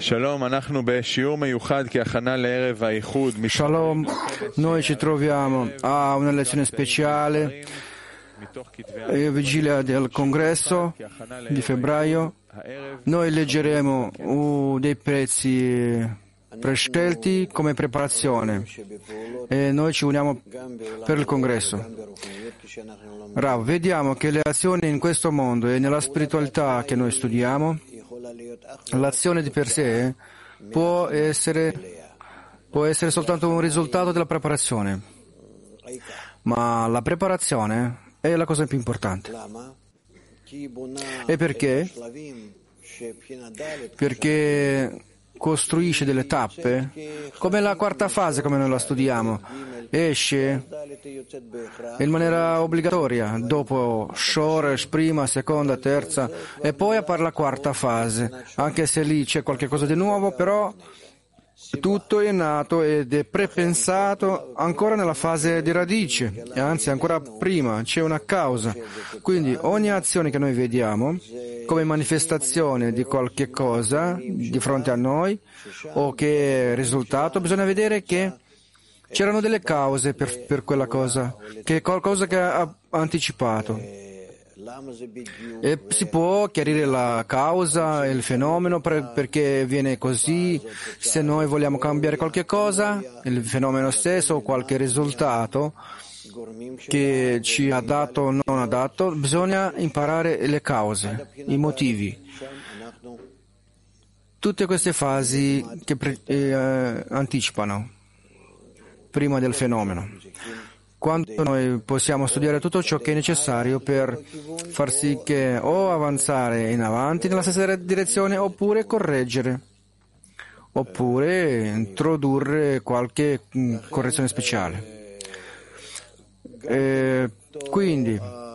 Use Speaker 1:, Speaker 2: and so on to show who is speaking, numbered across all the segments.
Speaker 1: Shalom, noi ci troviamo a una lezione speciale, vigilia del congresso di febbraio. Noi leggeremo dei pezzi prescelti come preparazione e noi ci uniamo per il congresso. Rav, vediamo che le azioni in questo mondo e nella spiritualità che noi studiamo, l'azione di per sé può essere soltanto un risultato della preparazione, ma la preparazione è la cosa più importante. E perché? Perché costruisce delle tappe, come la quarta fase, come noi la studiamo, esce in maniera obbligatoria, dopo Shoresh, prima, seconda, terza, e poi appare la quarta fase, anche se lì c'è qualcosa di nuovo, però tutto è nato ed è prepensato ancora nella fase di radice, e anzi ancora prima c'è una causa. Quindi ogni azione che noi vediamo come manifestazione di qualche cosa di fronte a noi o che risultato, bisogna vedere che c'erano delle cause per quella cosa, che è qualcosa che ha anticipato. E si può chiarire la causa e il fenomeno perché viene così. Se noi vogliamo cambiare qualche cosa, il fenomeno stesso o qualche risultato che ci ha dato o non ha dato, bisogna imparare le cause, i motivi. Tutte queste fasi che anticipano prima del fenomeno. Quando noi possiamo studiare tutto ciò che è necessario per far sì che o avanzare in avanti nella stessa direzione oppure correggere, oppure introdurre qualche correzione speciale. Quindi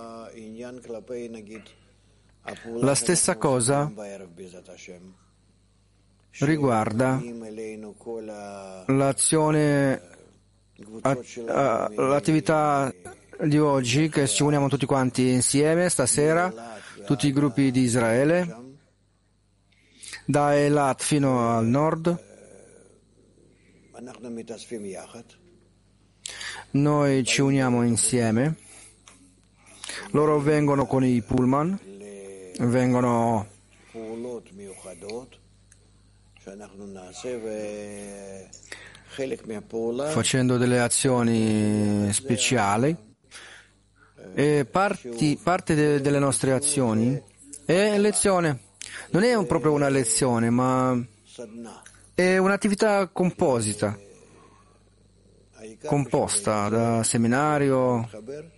Speaker 1: la stessa cosa riguarda l'azione, l'attività di oggi, che ci uniamo tutti quanti insieme stasera, tutti i gruppi di Israele, da Eilat fino al nord. Noi ci uniamo insieme, loro vengono con i pullman, vengono facendo delle azioni speciali, e parte delle nostre azioni è lezione. Non è proprio una lezione, ma è un'attività composta da seminario,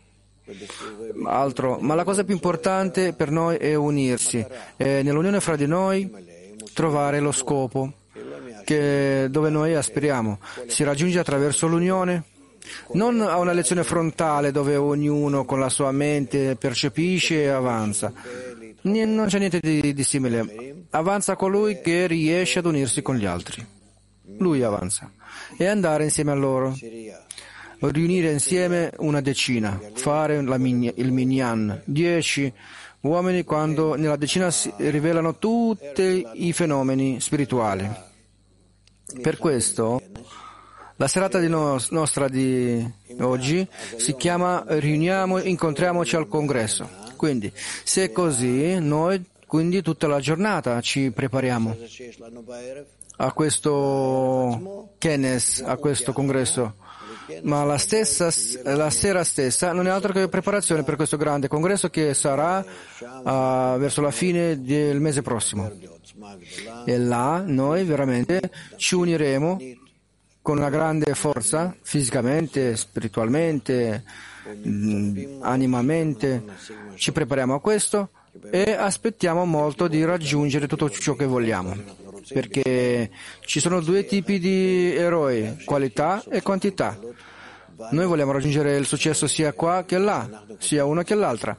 Speaker 1: altro. Ma la cosa più importante per noi è unirsi e nell'unione fra di noi trovare lo scopo dove noi aspiriamo. Si raggiunge attraverso l'unione, non a una lezione frontale dove ognuno con la sua mente percepisce e avanza. Non c'è niente di simile. Avanza colui che riesce ad unirsi con gli altri. Lui avanza. E andare insieme a loro. Riunire insieme una decina. Fare il minyan. 10 uomini quando nella decina si rivelano tutti i fenomeni spirituali. Per questo la serata nostra di oggi si chiama Incontriamoci al congresso. Quindi, se è così, noi quindi tutta la giornata ci prepariamo a questo Kenes, a questo congresso. Ma la sera stessa non è altro che preparazione per questo grande congresso che sarà verso la fine del mese prossimo. E là noi veramente ci uniremo con una grande forza, fisicamente, spiritualmente, animamente. Ci prepariamo a questo e aspettiamo molto di raggiungere tutto ciò che vogliamo. Perché ci sono due tipi di eroi, qualità e quantità. Noi vogliamo raggiungere il successo sia qua che là, sia una che l'altra.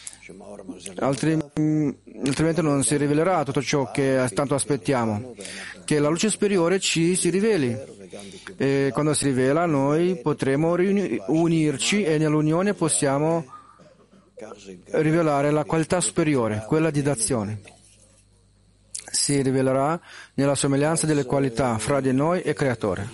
Speaker 1: Altrimenti non si rivelerà tutto ciò che tanto aspettiamo. Che la luce superiore si riveli. E quando si rivela noi potremo unirci e nell'unione possiamo rivelare la qualità superiore, quella di d'azione. si rivelerà nella somiglianza delle qualità fra di noi e Creatore.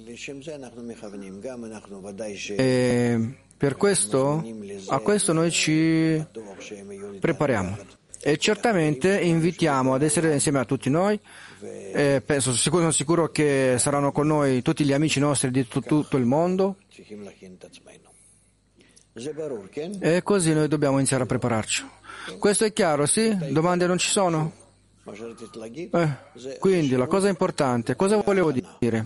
Speaker 1: E per questo, a questo noi ci prepariamo. E certamente invitiamo ad essere insieme a tutti noi. Sono sicuro che saranno con noi tutti gli amici nostri di tutto il mondo. E così noi dobbiamo iniziare a prepararci. Questo è chiaro, sì? Domande non ci sono? Quindi la cosa importante, cosa volevo dire?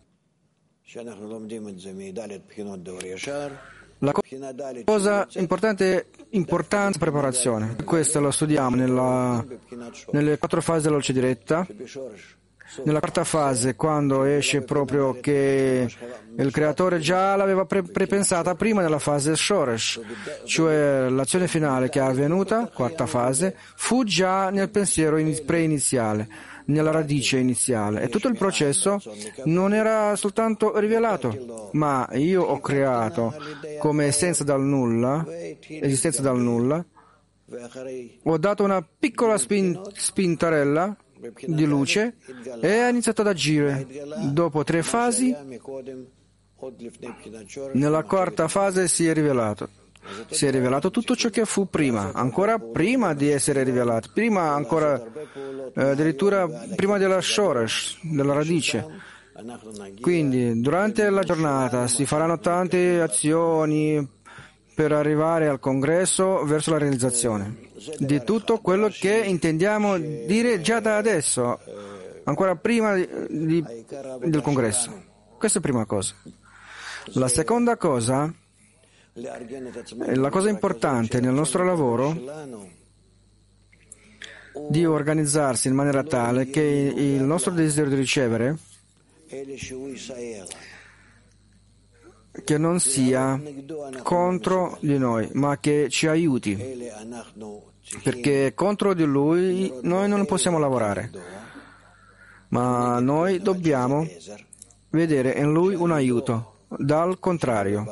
Speaker 1: La cosa importante è importanza preparazione. Questo lo studiamo nelle 4 fasi della luce diretta. Nella quarta fase, quando esce proprio che il creatore già l'aveva prepensata prima nella fase Shoresh, cioè l'azione finale che è avvenuta, quarta fase, fu già nel pensiero preiniziale, nella radice iniziale. E tutto il processo non era soltanto rivelato, ma io ho creato come essenza dal nulla, esistenza dal nulla, ho dato una piccola spintarella di luce e ha iniziato ad agire. Dopo 3 fasi, nella quarta fase si è rivelato tutto ciò che fu prima, ancora prima di essere rivelato, prima ancora addirittura prima della Shoresh, della radice. Quindi durante la giornata si faranno tante azioni per arrivare al congresso verso la realizzazione di tutto quello che intendiamo dire già da adesso, ancora prima del congresso. Questa è la prima cosa. La seconda cosa, la cosa importante nel nostro lavoro, di organizzarsi in maniera tale che il nostro desiderio di ricevere che non sia contro di noi, ma che ci aiuti, perché contro di lui noi non possiamo lavorare, ma noi dobbiamo vedere in lui un aiuto, dal contrario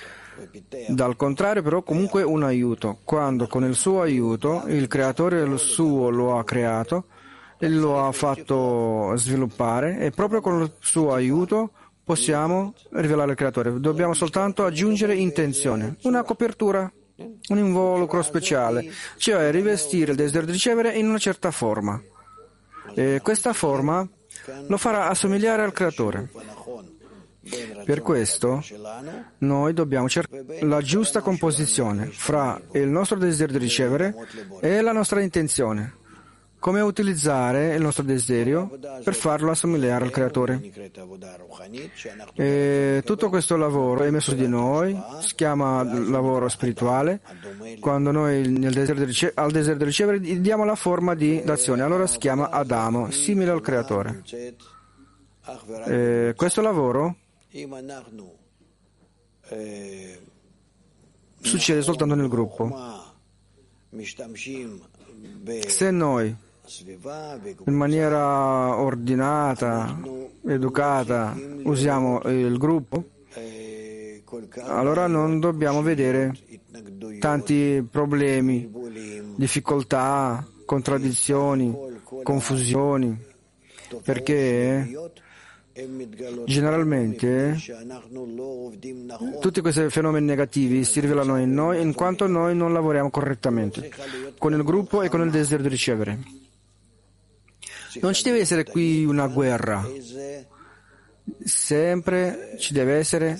Speaker 1: però comunque un aiuto, quando con il suo aiuto il creatore il suo lo ha creato e lo ha fatto sviluppare, e proprio con il suo aiuto possiamo rivelare il creatore. Dobbiamo soltanto aggiungere intenzione, una copertura, un involucro speciale, cioè rivestire il desiderio di ricevere in una certa forma, e questa forma lo farà assomigliare al creatore. Per questo noi dobbiamo cercare la giusta composizione fra il nostro desiderio di ricevere e la nostra intenzione. Come utilizzare il nostro desiderio per farlo assomigliare al creatore. E tutto questo lavoro è messo di noi, si chiama lavoro spirituale. Quando noi al desiderio di ricevere diamo la forma di d'azione, allora si chiama Adamo, simile al creatore. Questo lavoro succede soltanto nel gruppo. Se noi in maniera ordinata, educata, usiamo il gruppo, allora non dobbiamo vedere tanti problemi, difficoltà, contraddizioni, confusioni, perché generalmente tutti questi fenomeni negativi si rivelano in noi in quanto noi non lavoriamo correttamente con il gruppo e con il desiderio di ricevere. Non ci deve essere qui una guerra, sempre ci deve essere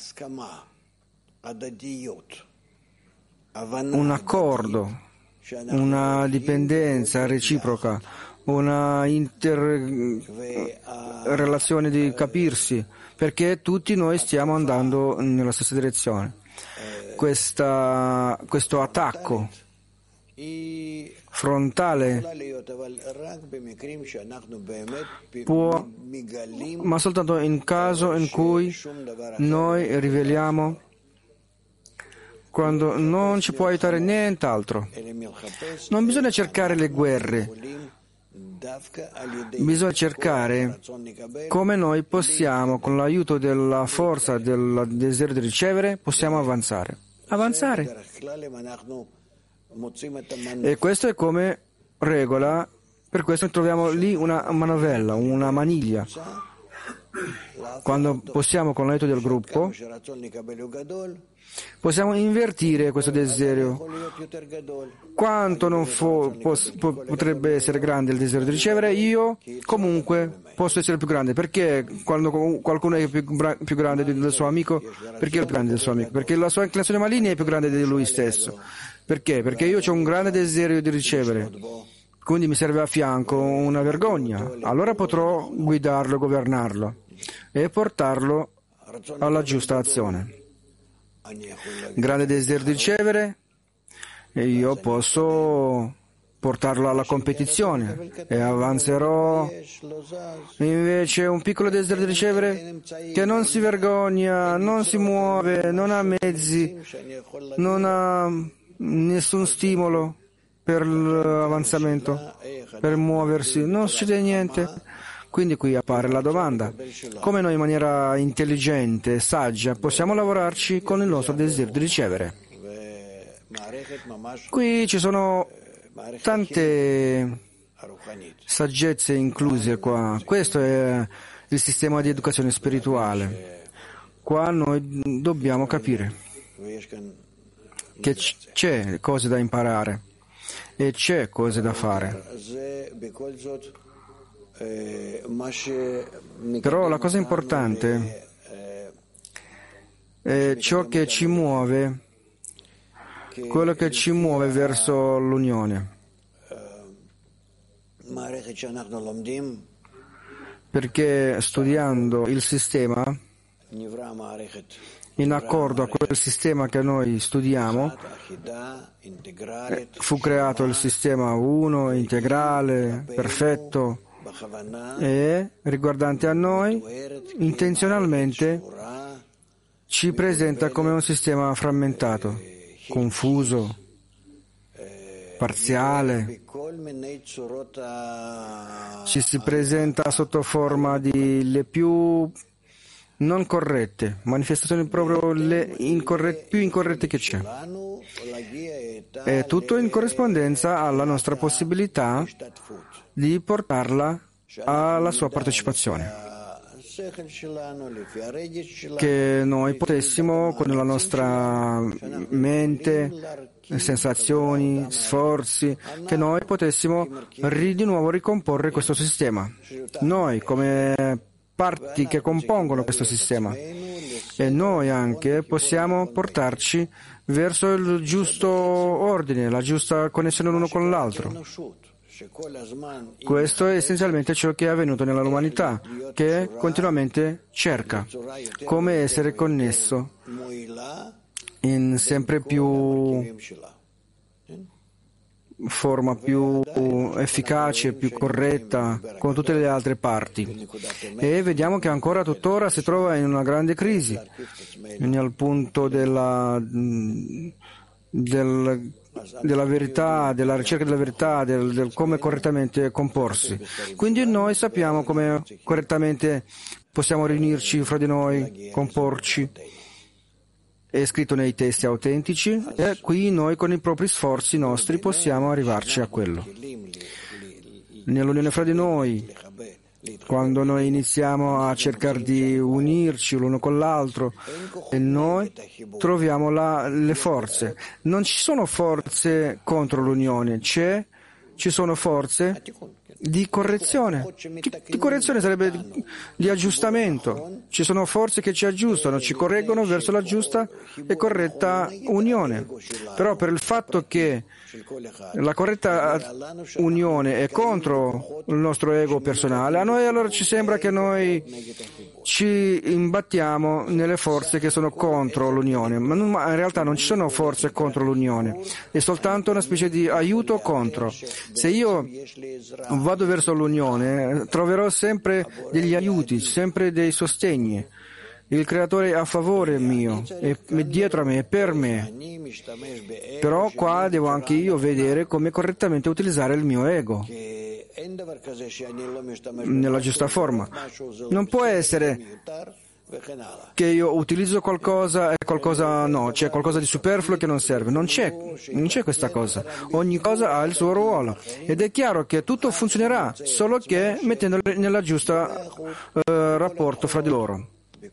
Speaker 1: un accordo, una dipendenza reciproca, una interrelazione di capirsi, perché tutti noi stiamo andando nella stessa direzione. Questo attacco frontale può, ma soltanto in caso in cui noi riveliamo, quando non ci può aiutare nient'altro. Non bisogna cercare le guerre, bisogna cercare come noi possiamo, con l'aiuto della forza del desiderio di ricevere, possiamo avanzare. E questo è come regola Per questo troviamo lì una manovella, una maniglia. Quando possiamo, con l'aiuto del gruppo, possiamo invertire questo desiderio. Quanto non potrebbe essere grande il desiderio di ricevere, io comunque posso essere più grande. Perché quando qualcuno è più grande del suo amico? Perché è più grande del suo amico? Perché la sua inclinazione maligna è più grande di lui stesso. Perché? Perché io ho un grande desiderio di ricevere. Quindi mi serve a fianco una vergogna. Allora potrò guidarlo, governarlo e portarlo alla giusta azione. Grande desiderio di ricevere, e io posso portarlo alla competizione e avanzerò. Invece un piccolo desiderio di ricevere che non si vergogna, non si muove, non ha mezzi, non ha nessun stimolo per l'avanzamento, per muoversi, non succede niente. Quindi qui appare la domanda: come noi in maniera intelligente e saggia possiamo lavorarci con il nostro desiderio di ricevere? Qui ci sono tante saggezze incluse qua. Questo è il sistema di educazione spirituale. Qua noi dobbiamo capire che c'è cose da imparare e c'è cose da fare. Però la cosa importante è ciò che ci muove, quello che ci muove verso l'unione. Perché studiando il sistema, in accordo a quel sistema che noi studiamo, fu creato il sistema uno, integrale, perfetto, e riguardante a noi, intenzionalmente ci presenta come un sistema frammentato, confuso, parziale. Ci si presenta sotto forma di le più non corrette, manifestazioni proprio le più incorrette che c'è. È tutto in corrispondenza alla nostra possibilità di portarla alla sua partecipazione. Che noi potessimo con la nostra mente, sensazioni, sforzi, che noi potessimo di nuovo ricomporre questo sistema. Noi come parti che compongono questo sistema, e noi anche possiamo portarci verso il giusto ordine, la giusta connessione l'uno con l'altro. Questo è essenzialmente ciò che è avvenuto nell'umanità, che continuamente cerca come essere connesso in sempre più forma più efficace, più corretta con tutte le altre parti. E vediamo che ancora tuttora si trova in una grande crisi nel punto della verità, della ricerca della verità, del come correttamente comporsi. Quindi noi sappiamo come correttamente possiamo riunirci fra di noi, comporci. È scritto nei testi autentici e qui noi con i propri sforzi nostri possiamo arrivarci a quello. Nell'unione fra di noi, quando noi iniziamo a cercare di unirci l'uno con l'altro, e noi troviamo le forze. Non ci sono forze contro l'unione, ci sono forze di correzione. Di correzione sarebbe di aggiustamento. Ci sono forze che ci aggiustano, ci correggono verso la giusta e corretta unione. Però per il fatto che la corretta unione è contro il nostro ego personale, a noi allora ci sembra che noi ci imbattiamo nelle forze che sono contro l'unione, ma in realtà non ci sono forze contro l'unione, è soltanto una specie di aiuto contro. Se io vado verso l'unione, troverò sempre degli aiuti, sempre dei sostegni. Il Creatore è a favore mio, è dietro a me, è per me. Però qua devo anche io vedere come correttamente utilizzare il mio ego nella giusta forma. Non può essere che io utilizzo qualcosa e qualcosa no, c'è qualcosa di superfluo che non serve. Non c'è questa cosa. Ogni cosa ha il suo ruolo ed è chiaro che tutto funzionerà solo che mettendole nella giusta rapporto fra di loro,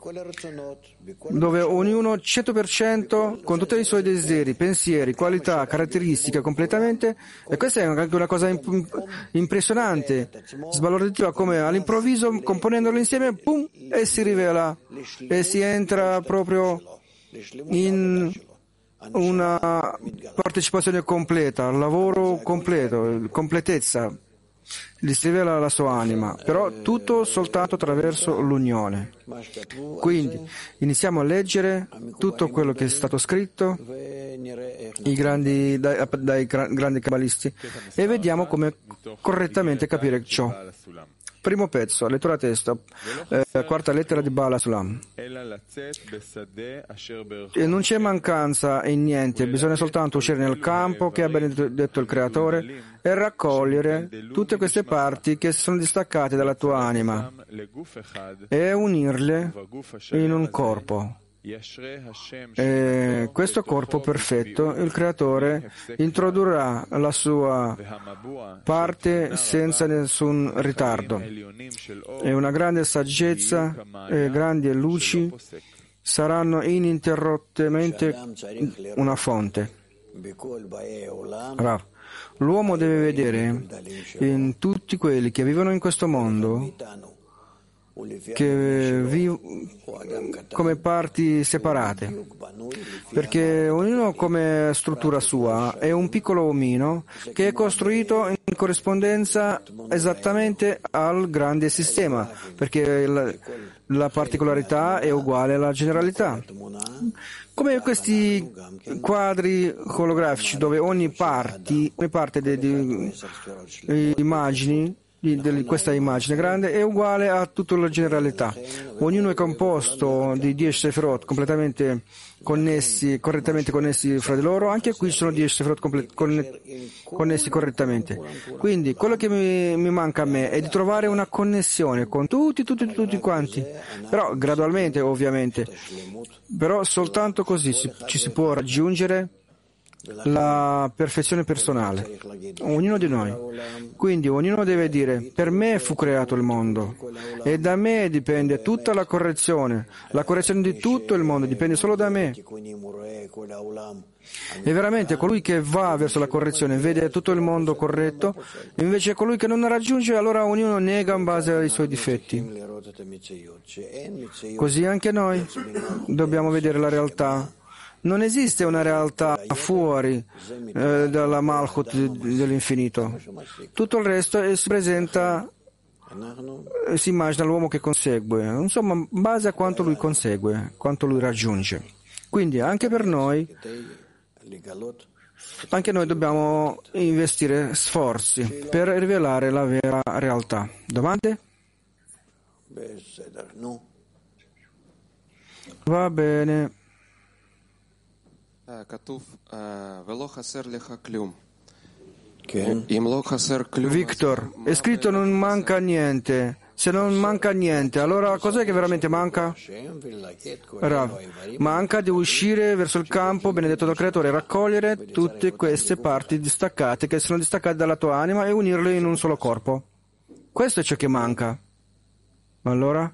Speaker 1: dove ognuno 100% con tutti i suoi desideri, pensieri, qualità, caratteristiche completamente, e questa è anche una cosa impressionante, sbalorditiva, come all'improvviso, componendolo insieme, pum, e si rivela e si entra proprio in una partecipazione completa, lavoro completo, completezza. Gli si rivela la sua anima, però tutto soltanto attraverso l'unione. Quindi iniziamo a leggere tutto quello che è stato scritto dai grandi cabalisti e vediamo come correttamente capire ciò. Primo pezzo, lettura testo, quarta lettera di Baal Sulam. E non c'è mancanza in niente, bisogna soltanto uscire nel campo che ha benedetto il Creatore e raccogliere tutte queste parti che sono distaccate dalla tua anima e unirle in un corpo. E questo corpo perfetto, il Creatore introdurrà la sua parte senza nessun ritardo. E una grande saggezza e grandi luci saranno ininterrottamente una fonte. Rav, l'uomo deve vedere in tutti quelli che vivono in questo mondo come parti separate, perché ognuno come struttura sua è un piccolo omino che è costruito in corrispondenza esattamente al grande sistema, perché la particolarità è uguale alla generalità. Come questi quadri olografici dove ogni parte di immagini di questa immagine grande è uguale a tutta la generalità. Ognuno è composto di 10 Sefirot completamente correttamente connessi fra di loro. Anche qui ci sono 10 Sefirot connessi correttamente. Quindi quello che mi manca a me è di trovare una connessione con tutti quanti, però gradualmente ovviamente, però soltanto così ci si può raggiungere la perfezione personale, ognuno di noi. Quindi ognuno deve dire: per me fu creato il mondo e da me dipende tutta la correzione di tutto il mondo dipende solo da me. E veramente colui che va verso la correzione vede tutto il mondo corretto, invece colui che non raggiunge, allora ognuno nega in base ai suoi difetti. Così anche noi dobbiamo vedere la realtà. Non esiste una realtà fuori dalla Malchut dell'infinito. Tutto il resto si presenta, si immagina l'uomo che consegue, insomma, in base a quanto lui consegue, quanto lui raggiunge. Quindi anche per noi, dobbiamo investire sforzi per rivelare la vera realtà. Domande? Va bene. Victor, è scritto non manca niente. Se non manca niente, allora cos'è che veramente manca? Rav, manca di uscire verso il campo benedetto dal Creatore, raccogliere tutte queste parti distaccate che sono distaccate dalla tua anima e unirle in un solo corpo. Questo è ciò che manca. Allora?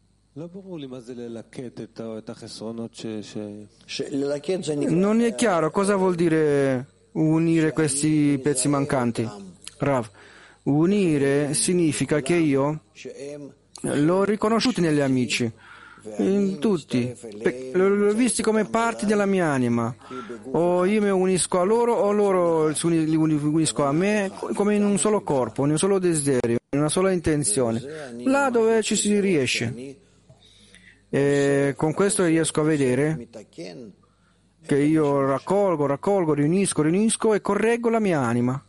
Speaker 1: Non è chiaro cosa vuol dire unire questi pezzi mancanti. Rav, unire significa che io l'ho riconosciuto negli amici, in tutti, l'ho visti come parti della mia anima. O io mi unisco a loro o loro li unisco a me, come in un solo corpo, in un solo desiderio, in una sola intenzione, là dove ci si riesce. E con questo riesco a vedere che io raccolgo, riunisco e correggo la mia anima.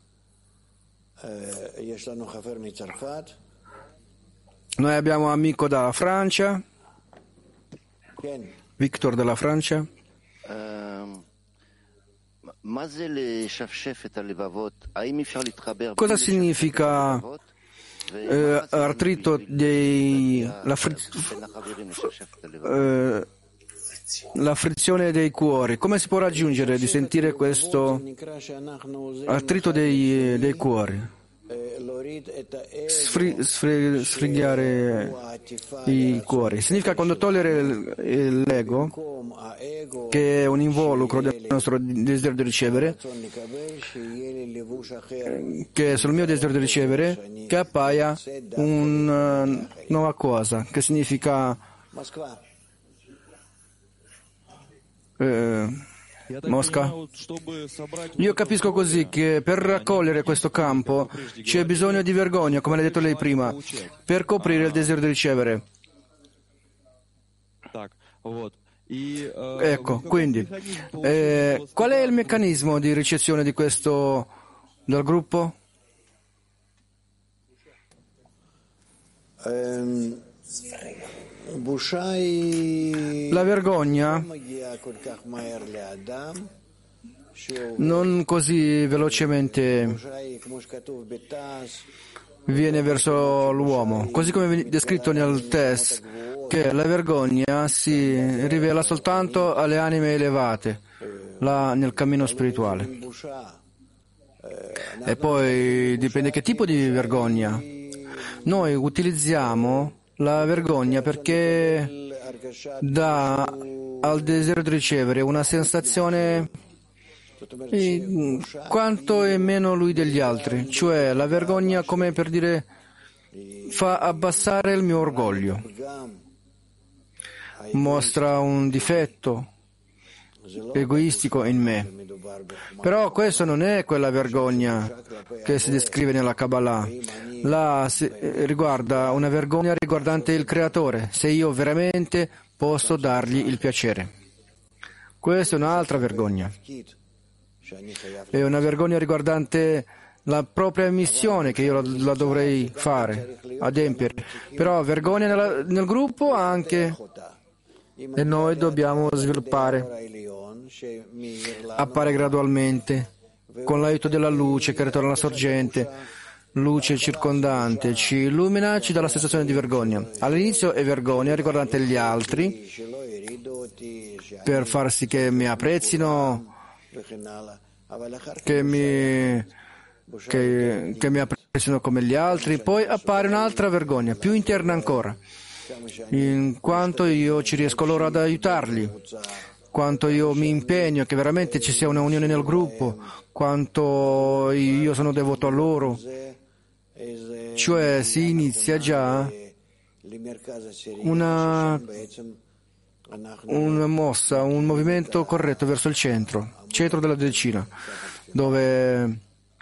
Speaker 1: Noi abbiamo un amico dalla Francia, Victor della Francia. Cosa significa artrito la frizione dei cuori. Come si può raggiungere di sentire questo artrito dei cuori? Sfregare i cuori significa quando togliere l'ego, che è un involucro del nostro desiderio di ricevere, che sul mio desiderio di ricevere, che appaia una nuova cosa, che significa Mosca. Io capisco così che per raccogliere questo campo c'è bisogno di vergogna, come l'ha detto lei prima, per coprire il desiderio di ricevere. Ecco, quindi, qual è il meccanismo di ricezione di questo dal gruppo? La vergogna non così velocemente viene verso l'uomo, così come è descritto nel test, che la vergogna si rivela soltanto alle anime elevate, là nel cammino spirituale. E poi dipende che tipo di vergogna. Noi utilizziamo la vergogna perché dà al desiderio di ricevere una sensazione quanto è meno lui degli altri, cioè la vergogna, come per dire, fa abbassare il mio orgoglio, mostra un difetto egoistico in me. Però questo non è quella vergogna che si descrive nella Kabbalah. Là riguarda una vergogna riguardante il Creatore, se io veramente posso dargli il piacere. Questa è un'altra vergogna. È una vergogna riguardante la propria missione che io la dovrei fare, adempiere. Però vergogna nel gruppo anche, e noi dobbiamo sviluppare. Appare gradualmente, con l'aiuto della luce che ritorna alla sorgente, luce circondante, ci illumina, ci dà la sensazione di vergogna. All'inizio è vergogna riguardante gli altri, per far sì che mi apprezzino, che mi apprezzino come gli altri. Poi appare un'altra vergogna, più interna ancora, in quanto io ci riesco loro ad aiutarli, quanto io mi impegno che veramente ci sia una unione nel gruppo, quanto io sono devoto a loro. Cioè si inizia già una mossa, un movimento corretto verso il centro della decina, dove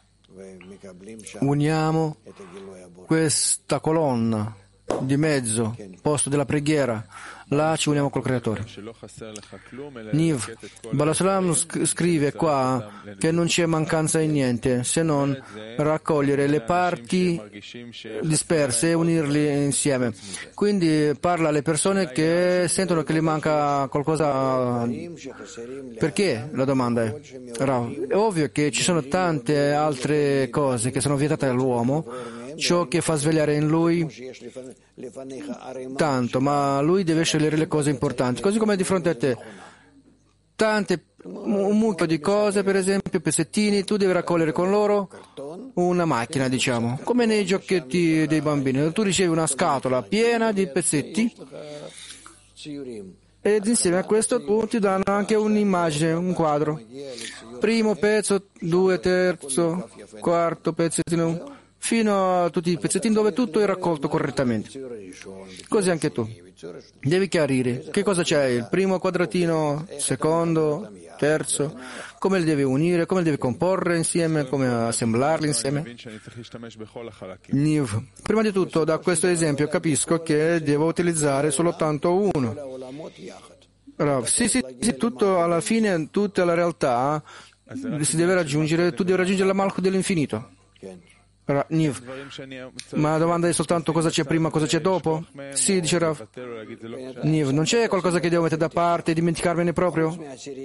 Speaker 1: uniamo questa colonna di mezzo, posto della preghiera. Là ci uniamo col Creatore. Niv, Balasalam scrive qua che non c'è mancanza in niente se non raccogliere le parti disperse e unirle insieme. Quindi parla alle persone che sentono che gli manca qualcosa. Perché? La domanda è. È ovvio che ci sono tante altre cose che sono vietate all'uomo, ciò che fa svegliare in lui tanto, ma lui deve scegliere le cose importanti, così come di fronte a te. Un mucchio di cose, per esempio, pezzettini, tu devi raccogliere con loro una macchina, diciamo, come nei giochetti dei bambini. Tu ricevi una scatola piena di pezzetti ed insieme a questo tu ti danno anche un'immagine, un quadro. Primo pezzo, due, terzo, quarto pezzettino, fino a tutti i pezzettini dove tutto è raccolto correttamente. Così anche tu. Devi chiarire che cosa c'è, il primo quadratino, secondo, terzo, come li devi unire, come li devi comporre insieme, come assemblarli insieme. Niv. Prima di tutto, da questo esempio capisco che devo utilizzare soltanto uno. Sì, tutto alla fine, tutta la realtà si deve raggiungere, tu devi raggiungere la Malchut dell'infinito. Niv. Ma la domanda è soltanto cosa c'è prima, cosa c'è dopo? Sì, dice Rav. Niv, non c'è qualcosa che devo mettere da parte e dimenticarmene proprio?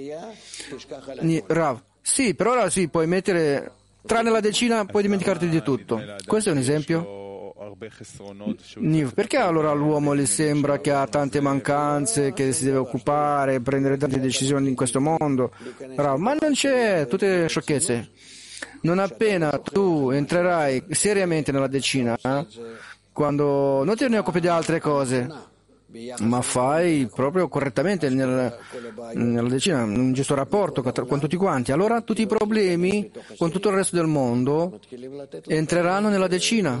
Speaker 1: Rav. Sì, per ora sì, puoi mettere, tranne la decina, puoi dimenticarti di tutto. Questo è un esempio? Niv, perché allora all'uomo gli sembra che ha tante mancanze, che si deve occupare, prendere tante decisioni in questo mondo? Rav, ma non c'è, tutte sciocchezze. Non appena tu entrerai seriamente nella decina, quando non te ne occupi di altre cose, ma fai proprio correttamente nella decina un giusto rapporto con tutti quanti, allora tutti i problemi con tutto il resto del mondo entreranno nella decina,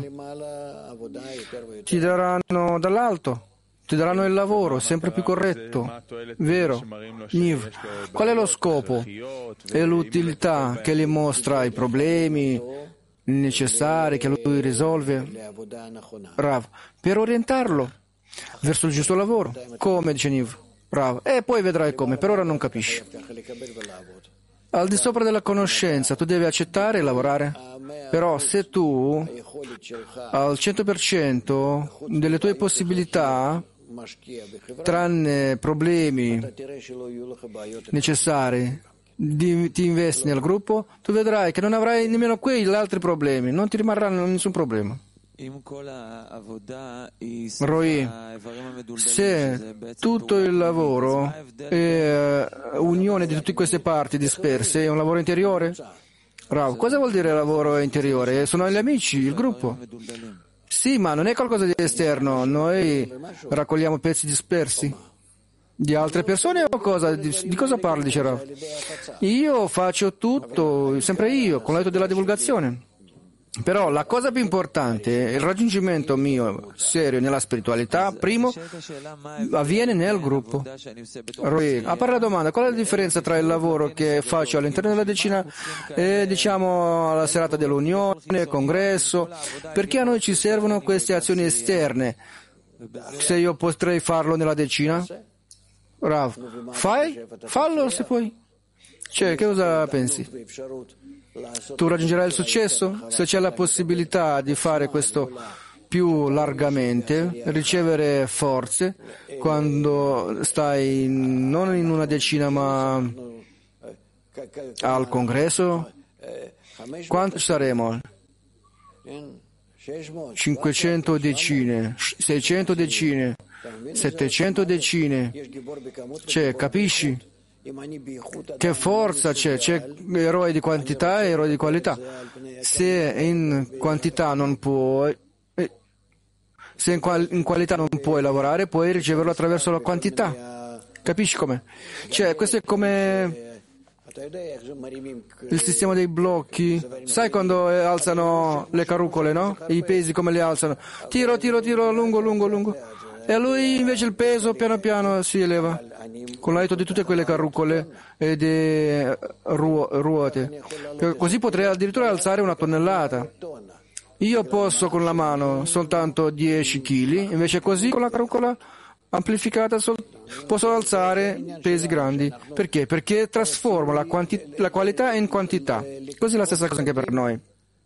Speaker 1: ti daranno dall'alto, ti daranno il lavoro sempre più corretto, vero? Niv, qual è lo scopo e l'utilità che gli mostra i problemi necessari che lui risolve? Rav, per orientarlo verso il giusto lavoro, come dice Niv, Rav, e poi vedrai come, per ora non capisci. Al di sopra della conoscenza tu devi accettare e lavorare, però se tu al 100% delle tue possibilità, tranne problemi necessari, ti investi nel gruppo, tu vedrai che non avrai nemmeno quegli altri problemi, non ti rimarranno nessun problema. Roy, se tutto il lavoro è unione di tutte queste parti disperse, è un lavoro interiore? Rav, cosa vuol dire lavoro interiore? Sono gli amici, il gruppo. Sì, ma non è qualcosa di esterno, noi raccogliamo pezzi dispersi di altre persone o cosa? Di cosa parli, dice Rav? Io faccio tutto, sempre io, con l'aiuto della divulgazione. Però la cosa più importante, il raggiungimento mio serio nella spiritualità, primo, avviene nel gruppo. Roy, a parte la domanda, qual è la differenza tra il lavoro che faccio all'interno della decina e diciamo la serata dell'unione, il congresso? Perché a noi ci servono queste azioni esterne se io potrei farlo nella decina? Rav, fallo se puoi. Cioè, che cosa pensi? Tu raggiungerai il successo? Se c'è la possibilità di fare questo più largamente, ricevere forze quando stai non in una decina ma al congresso, quanto saremo? 500 decine, 600 decine, 700 decine. Cioè, capisci? Che forza c'è? C'è eroi di quantità e eroi di qualità. Se in quantità non puoi, se in qualità non puoi lavorare, puoi riceverlo attraverso la quantità. Capisci come? Cioè, questo è come il sistema dei blocchi. Sai quando alzano le carrucole, no? I pesi come li alzano? Tiro, lungo. E a lui invece il peso piano piano si eleva con l'aiuto di tutte quelle carrucole e di ruote. Così potrei addirittura alzare 1 tonnellata. Io posso con la mano soltanto 10 kg, invece così con la carrucola amplificata posso alzare pesi grandi. Perché? Perché trasformo la qualità in quantità. Così è la stessa cosa anche per noi.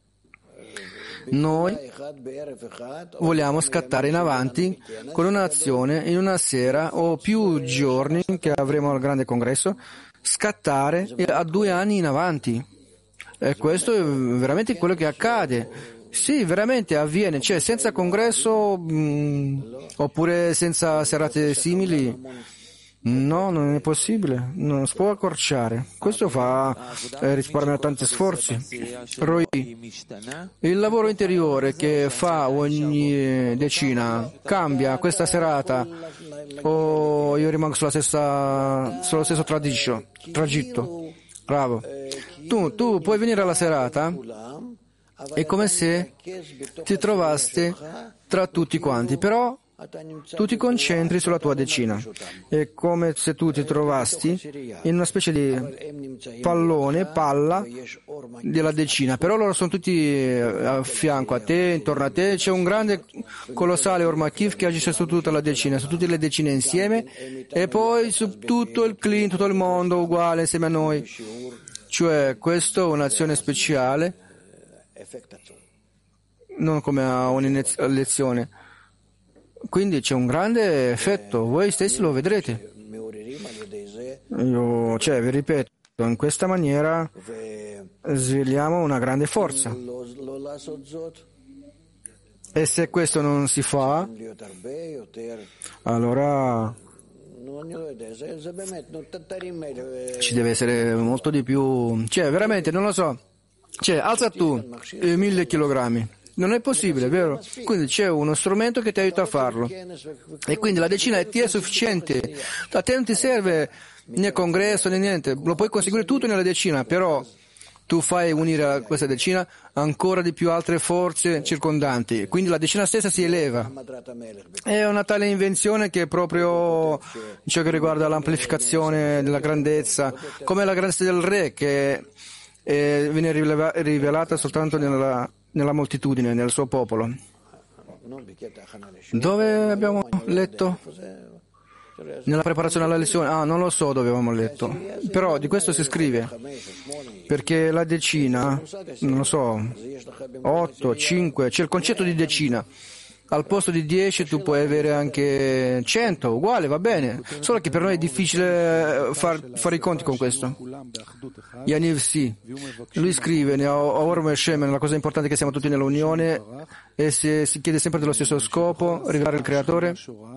Speaker 1: Noi vogliamo scattare in avanti con un'azione in una sera o più giorni che avremo al grande congresso, scattare a 2 anni in avanti. E questo è veramente quello che accade. Sì, veramente avviene, cioè senza congresso oppure senza serate simili. No, non è possibile, non si può accorciare. Questo fa risparmiare tanti sforzi. Roy, il lavoro interiore che fa ogni decina cambia questa serata o io rimango sullo stesso tragitto? Bravo. Tu puoi venire alla serata, è come se ti trovasti tra tutti quanti, però tu ti concentri sulla tua decina. È come se tu ti trovasti in una specie di palla della decina, però loro sono tutti a fianco a te, intorno a te. C'è un grande, colossale Ormakiv che agisce su tutta la decina, su tutte le decine insieme e poi su tutto il clean, tutto il mondo uguale insieme a noi. Cioè, questo è un'azione speciale, non come a una lezione. Quindi c'è un grande effetto, voi stessi lo vedrete. Vi ripeto, in questa maniera svegliamo una grande forza. E se questo non si fa, allora ci deve essere molto di più. Cioè, veramente, non lo so. Cioè, alza tu 1000 chilogrammi. Non è possibile, vero? Quindi c'è uno strumento che ti aiuta a farlo. E quindi la decina ti è sufficiente. A te non ti serve né congresso né niente. Lo puoi conseguire tutto nella decina, però tu fai unire a questa decina ancora di più altre forze circondanti, quindi la decina stessa si eleva. È una tale invenzione che è proprio ciò che riguarda l'amplificazione della grandezza, come la grandezza del re che viene rivelata soltanto nella moltitudine, nel suo popolo. Dove abbiamo letto? Nella preparazione alla lezione? Non lo so dove avevamo letto, però di questo si scrive, perché la decina, non lo so, 8, 5, c'è il concetto di decina. Al posto di 10 tu puoi avere anche 100, uguale, va bene, solo che per noi è difficile fare i conti con questo. Yaniv sì, lui scrive, la cosa importante è che siamo tutti nell'unione e si chiede sempre dello stesso scopo, rivelare il Creatore.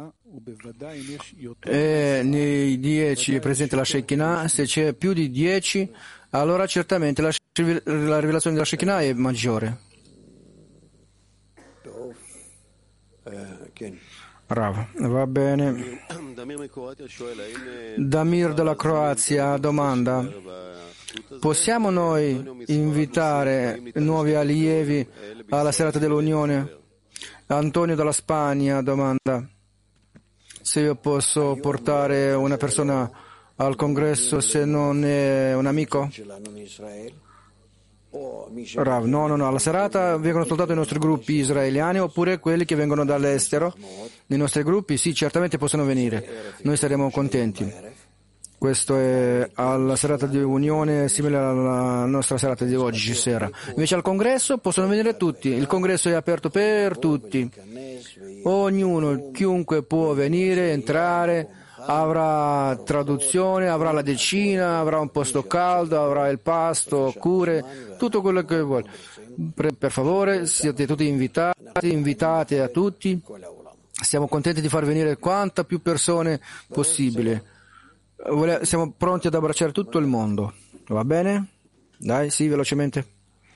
Speaker 1: E nei 10 è presente la Shekinah, se c'è più di 10 allora certamente la rivelazione della Shekinah è maggiore. Bravo, va bene. Damir della Croazia domanda: possiamo noi invitare nuovi allievi alla serata dell'Unione? Antonio dalla Spagna domanda: se io posso portare una persona al congresso se non è un amico? Rav, no, alla serata vengono soltanto i nostri gruppi israeliani oppure quelli che vengono dall'estero. I nostri gruppi sì, certamente possono venire, noi saremo contenti. Questo è alla serata di unione simile alla nostra serata di oggi sera. Invece al congresso possono venire tutti, il congresso è aperto per tutti. Ognuno, chiunque può venire, entrare, avrà traduzione, avrà la decina, avrà un posto caldo, avrà il pasto, cure, tutto quello che vuole. Per favore, siete tutti invitate a tutti. Siamo contenti di far venire quanta più persone possibile. Siamo pronti ad abbracciare tutto il mondo. Va bene? Dai, sì, velocemente.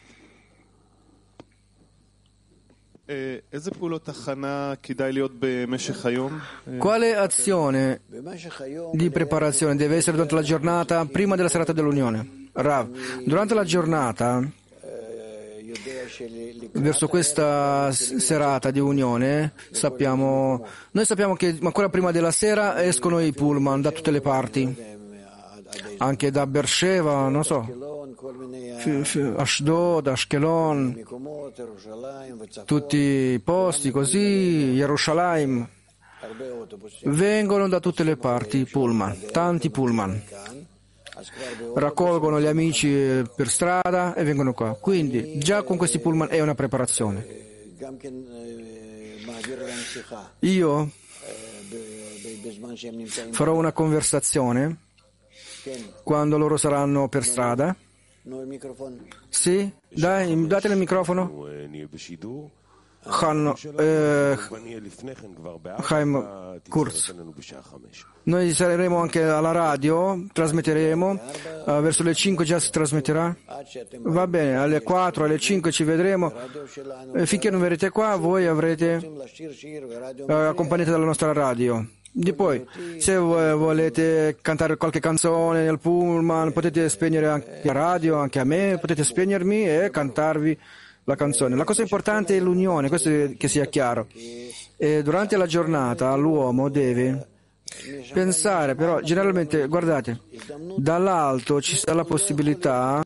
Speaker 1: Quale azione di preparazione deve essere durante la giornata prima della serata dell'unione? Rav, durante la giornata, verso questa serata di unione, noi sappiamo che ancora prima della sera escono i pullman da tutte le parti, anche da Beersheva, non so, Ashdod, Ashkelon, tutti i posti così, Yerushalayim, vengono da tutte le parti pullman, tanti pullman, raccolgono gli amici per strada e vengono qua. Quindi già con questi pullman è una preparazione. Io farò una conversazione quando loro saranno per strada. Sì, dai, datele il microfono. Chaim Kurz. Noi saremo anche alla radio, trasmetteremo, verso le 5 già si trasmetterà. Va bene, alle 4, alle 5 ci vedremo. Finché non verrete qua, voi avrete accompagnati dalla nostra radio. Di poi, se volete cantare qualche canzone nel pullman, potete spegnere anche la radio, anche a me, potete spegnermi e cantarvi la canzone. La cosa importante è l'unione, questo che sia chiaro. E durante la giornata l'uomo deve pensare, però generalmente, guardate, dall'alto ci sta la possibilità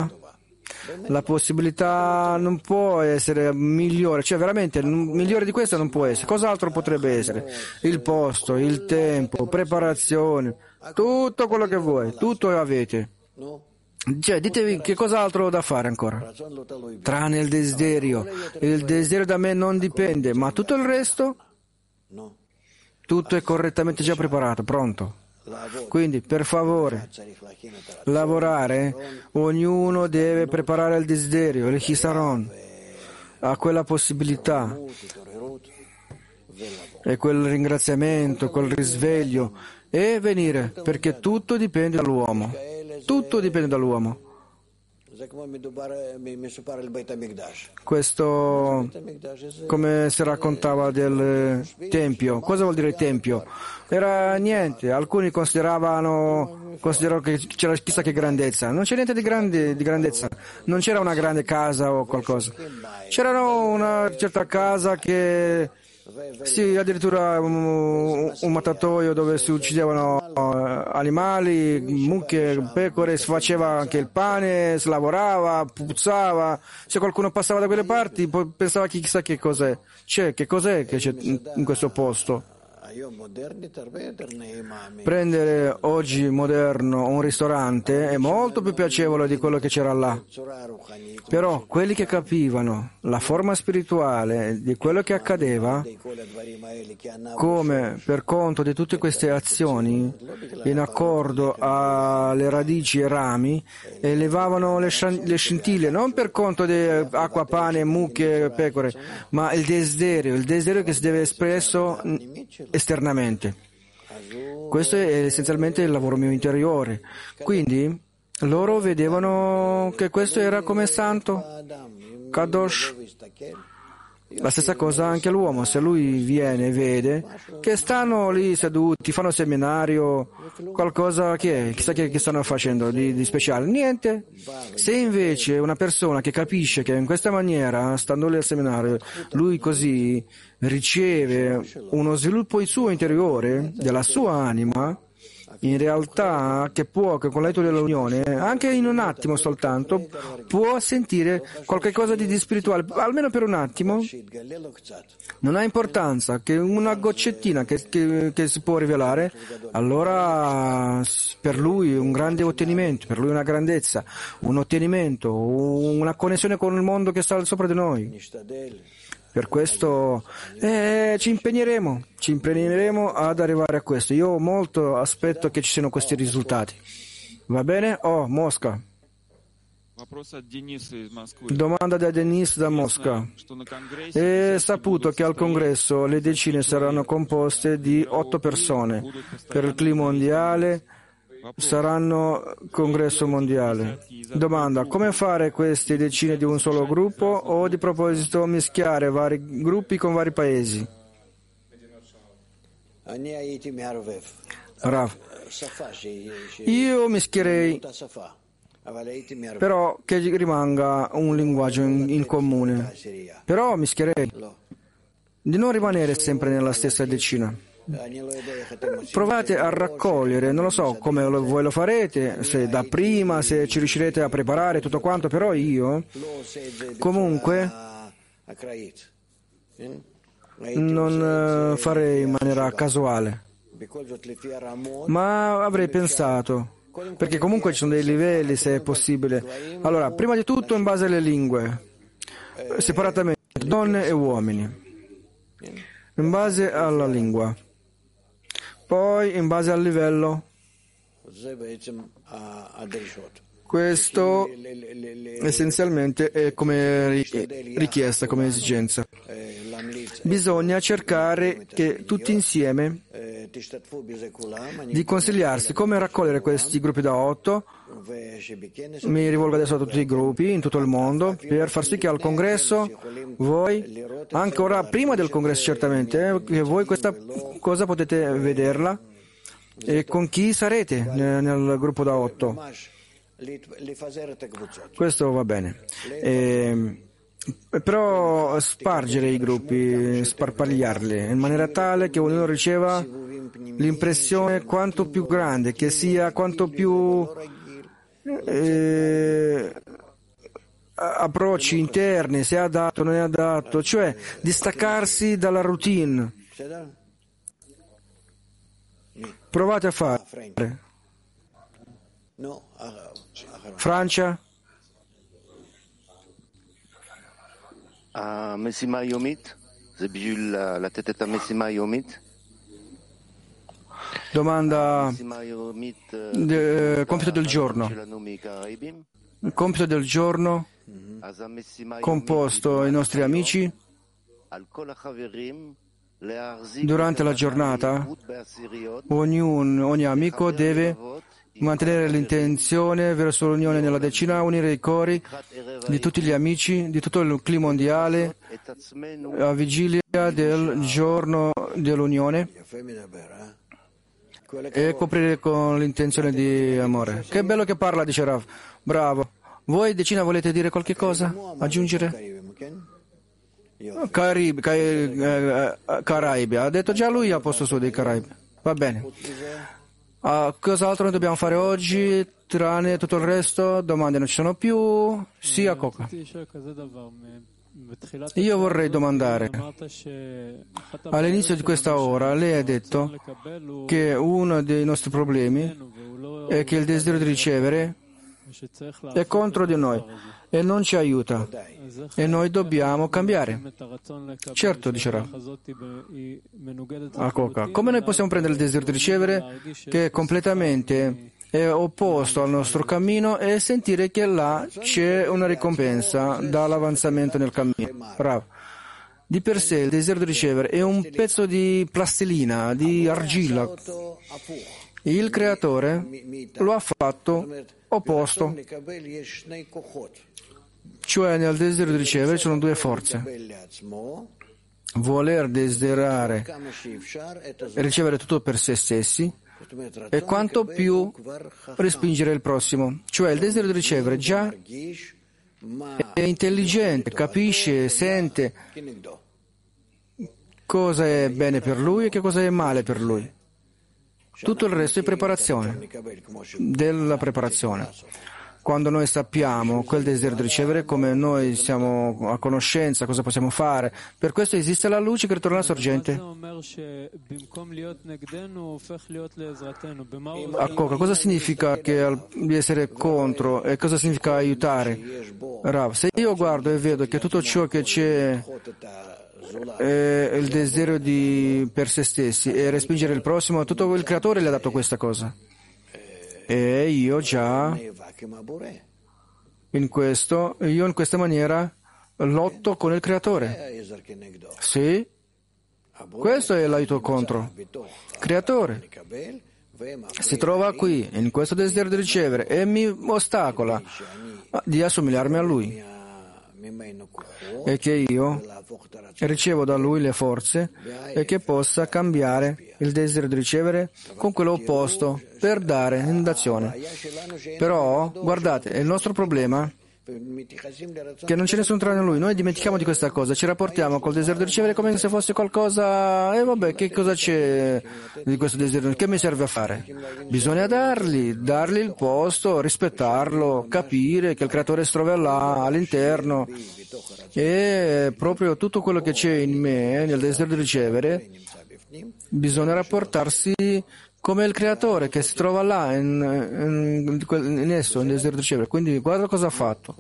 Speaker 1: non può essere migliore, cioè veramente migliore di questo non può essere. Cos'altro potrebbe essere? Il posto, il tempo, preparazione, tutto quello che vuoi, tutto avete. Cioè, ditevi che cos'altro da fare ancora? Tranne il desiderio. Il desiderio da me non dipende, ma tutto il resto, tutto è correttamente già preparato, pronto. Quindi, per favore, lavorare, ognuno deve preparare il desiderio, il chisaron, a quella possibilità. e quel ringraziamento, quel risveglio e venire, perché tutto dipende dall'uomo. Tutto dipende dall'uomo. Questo, come si raccontava del Tempio. Cosa vuol dire Tempio? Era niente. Alcuni consideravano che c'era chissà che grandezza. Non c'è niente di grandezza. Non c'era una grande casa o qualcosa. C'era una certa casa che, sì, addirittura un mattatoio dove si uccidevano animali, mucche, pecore, si faceva anche il pane, si lavorava, puzzava. Se qualcuno passava da quelle parti, poi pensava chissà che cos'è. Che cos'è che c'è in questo posto. Prendere oggi moderno un ristorante è molto più piacevole di quello che c'era là. Però quelli che capivano la forma spirituale di quello che accadeva, come per conto di tutte queste azioni, in accordo alle radici e rami, elevavano le scintille, non per conto di acqua, pane, mucche, pecore, ma il desiderio che si deve espresso esternamente. Questo è essenzialmente il lavoro mio interiore. Quindi loro vedevano che questo era come santo, Kadosh. La stessa cosa anche l'uomo, se lui viene e vede che stanno lì seduti, fanno seminario, qualcosa che è, chissà che stanno facendo di speciale, niente. Se invece una persona che capisce che in questa maniera, stando lì al seminario, lui così riceve uno sviluppo il suo interiore, della sua anima, in realtà che con l'aiuto dell'unione, anche in un attimo soltanto, può sentire qualcosa di spirituale, almeno per un attimo. Non ha importanza che una goccettina che si può rivelare, allora per lui è un grande ottenimento, per lui è una grandezza, un ottenimento, una connessione con il mondo che sta al sopra di noi. Per questo ci impegneremo ad arrivare a questo. Io molto aspetto che ci siano questi risultati. Va bene? Mosca. Domanda da Denis da Mosca. È saputo che al congresso le decine saranno composte di 8 persone. Per il clima mondiale saranno congresso mondiale. Domanda: come fare queste decine di un solo gruppo o di proposito mischiare vari gruppi con vari paesi? Rav, io mischierei, però che rimanga un linguaggio in comune. Però mischierei di non rimanere sempre nella stessa decina. Provate a raccogliere, non lo so come voi lo farete, se da prima, se ci riuscirete a preparare tutto quanto, però io comunque non farei in maniera casuale, ma avrei pensato, perché comunque ci sono dei livelli, se è possibile. Allora, prima di tutto in base alle lingue, separatamente, donne e uomini, in base alla lingua. Poi in base al livello. Questo essenzialmente è come richiesta, come esigenza. Bisogna cercare che tutti insieme di consigliarsi come raccogliere questi gruppi da 8. Mi rivolgo adesso a tutti i gruppi in tutto il mondo per far sì che al congresso voi, anche ora prima del congresso certamente, che voi questa cosa potete vederla e con chi sarete nel gruppo da 8. Questo va bene. Però spargere i gruppi, sparpagliarli in maniera tale che ognuno riceva l'impressione quanto più grande, che sia quanto più approcci interni, se è adatto o non è adatto, cioè distaccarsi dalla routine. Provate a fare. Francia?
Speaker 2: המשימה היומית, זה בשביל לתת את המשימה היומית.
Speaker 1: Domanda, compito del giorno. Il compito del giorno composto ai nostri amici Durante la giornata, ogni amico deve mantenere l'intenzione verso l'unione nella decina, unire i cori di tutti gli amici, di tutto il clima mondiale, a vigilia del giorno dell'unione e coprire con l'intenzione di amore. Che bello che parla, dice Rav. Bravo. Voi, decina, volete dire qualche cosa? Aggiungere? Caraibi. Ha detto già lui a posto suo dei Caraibi. Va bene. Cos'altro noi dobbiamo fare oggi? Tranne tutto il resto? Domande non ci sono più? Sì, a Coca. Io vorrei domandare. All'inizio di questa ora lei ha detto che uno dei nostri problemi è che il desiderio di ricevere è contro di noi e non ci aiuta e noi dobbiamo cambiare. Certo, dice Rav. A Coca. Come noi possiamo prendere il desiderio di ricevere che è completamente opposto al nostro cammino e sentire che là c'è una ricompensa dall'avanzamento nel cammino? Rav. Di per sé il desiderio di ricevere è un pezzo di plastilina, di argilla. Il creatore lo ha fatto opposto. Cioè nel desiderio di ricevere ci sono due forze. Voler desiderare e ricevere tutto per se stessi e quanto più respingere il prossimo. Cioè il desiderio di ricevere già è intelligente, capisce, sente cosa è bene per lui e che cosa è male per lui. Tutto il resto è preparazione, della preparazione. Quando noi sappiamo quel desiderio di ricevere, come noi siamo a conoscenza, cosa possiamo fare, per questo esiste la luce che ritorna alla sorgente. Cosa significa di essere contro e cosa significa aiutare? Rav, se io guardo e vedo che tutto ciò che c'è è il desiderio per se stessi e respingere il prossimo, tutto il creatore le ha dato questa cosa. E io in questa maniera lotto con il creatore. Sì, questo è l'aiuto contro. Creatore si trova qui, in questo desiderio di ricevere, e mi ostacola di assomigliarmi a lui. E che io ricevo da lui le forze e che possa cambiare il desiderio di ricevere con quello opposto per dare in d'azione. Però, guardate, il nostro problema che non c'è nessun tranne lui. Noi dimentichiamo di questa cosa, ci rapportiamo col desiderio di ricevere come se fosse qualcosa, e vabbè, che cosa c'è di questo desiderio? Che mi serve a fare? Bisogna dargli il posto, rispettarlo, capire che il creatore si trova là, all'interno, e proprio tutto quello che c'è in me, nel desiderio di ricevere, bisogna rapportarsi come il creatore che si trova là in esso, nel desiderio di ricevere. Quindi guarda cosa ha fatto.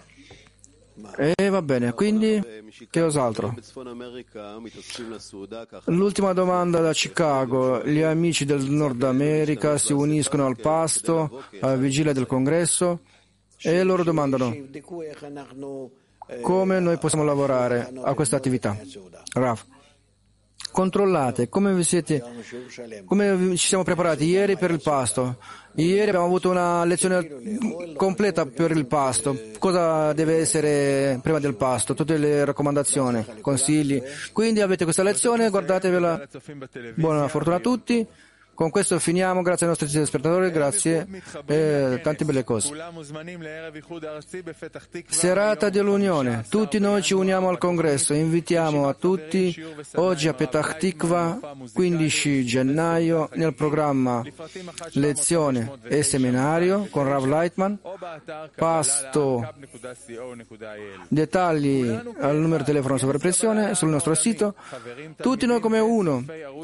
Speaker 1: E va bene, quindi che cos'altro? L'ultima domanda da Chicago. Gli amici del Nord America si uniscono al pasto, alla vigilia del congresso, e loro domandano come noi possiamo lavorare a questa attività. Rav. Controllate come ci siamo preparati ieri per il pasto. Ieri abbiamo avuto una lezione completa per il pasto. Cosa deve essere prima del pasto? Tutte le raccomandazioni, consigli. Quindi avete questa lezione, guardatevela. Buona fortuna a tutti. Con questo finiamo, grazie ai nostri telespettatori, grazie e tante belle cose. Serata dell'unione, tutti noi ci uniamo al congresso, invitiamo a tutti oggi a Petah Tikva, 15 gennaio, nel programma lezione e seminario con Rav Lightman, pasto, dettagli al numero di telefono sovraimpressione sul nostro sito, tutti noi come uno.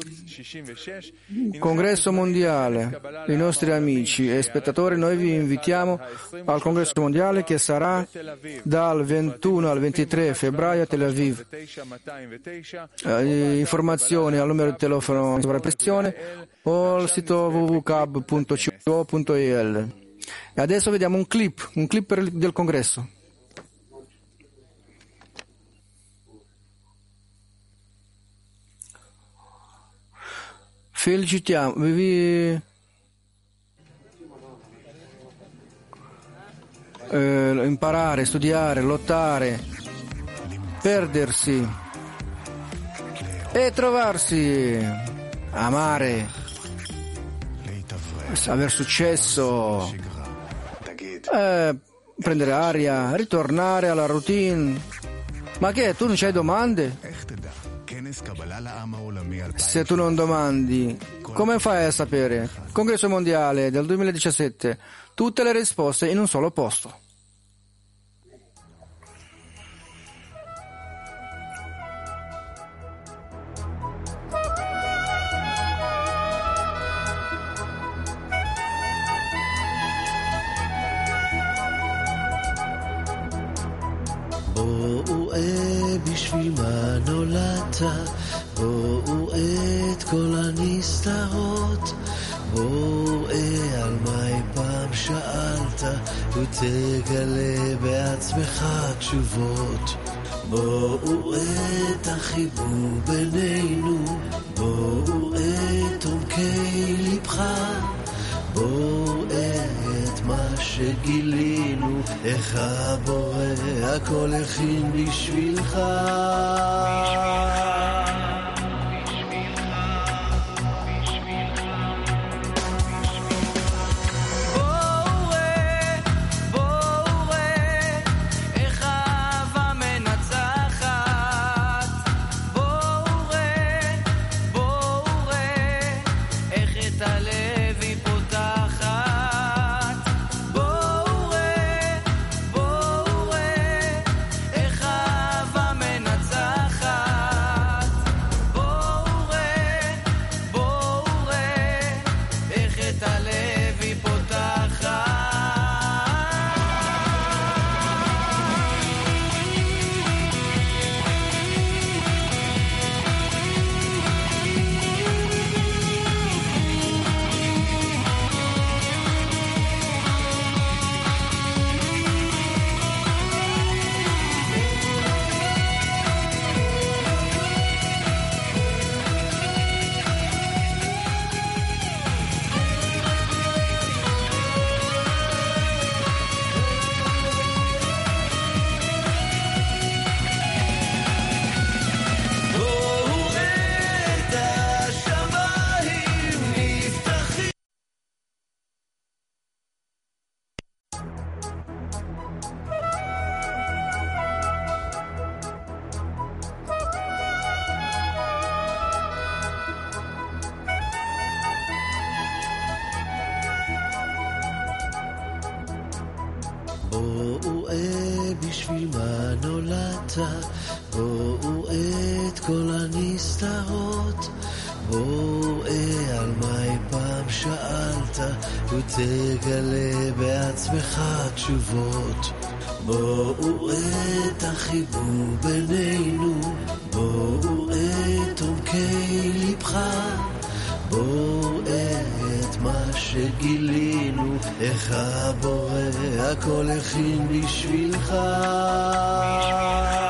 Speaker 1: Congresso mondiale, i nostri amici e spettatori, noi vi invitiamo al congresso mondiale che sarà dal 21 al 23 febbraio a Tel Aviv. Informazioni al numero di telefono in sovraimpressione o al sito www.cab.co.il. E adesso vediamo un clip del congresso. Felicitiamo, imparare, studiare, lottare, perdersi e trovarsi, amare, aver successo, prendere aria, ritornare alla routine. Ma che, tu non c'hai domande? Se tu non domandi, come fai a sapere? Congresso mondiale del 2017, tutte le risposte in un solo posto.
Speaker 3: בשביל מה נולדת, בואו את כל הנסתרות, בואו על מה אי פעם שאלת, ותגלה בעצמך תשובות. בואו את החיבור בינינו, בואו את עומקי לבך, בואו את מה שגילינו, איך הבורא הכל הכין בשבילך. בואו בשביל מה נולדת, בואו את כל הנסתרות, בואו על מה אי פעם שאלת, ותגלה בעצמך תשובות. בואו את החיבור בינינו, בואו את עומקי לבך, בואו את מה שגילינו, איך הבורא הכל הכין בשבילך.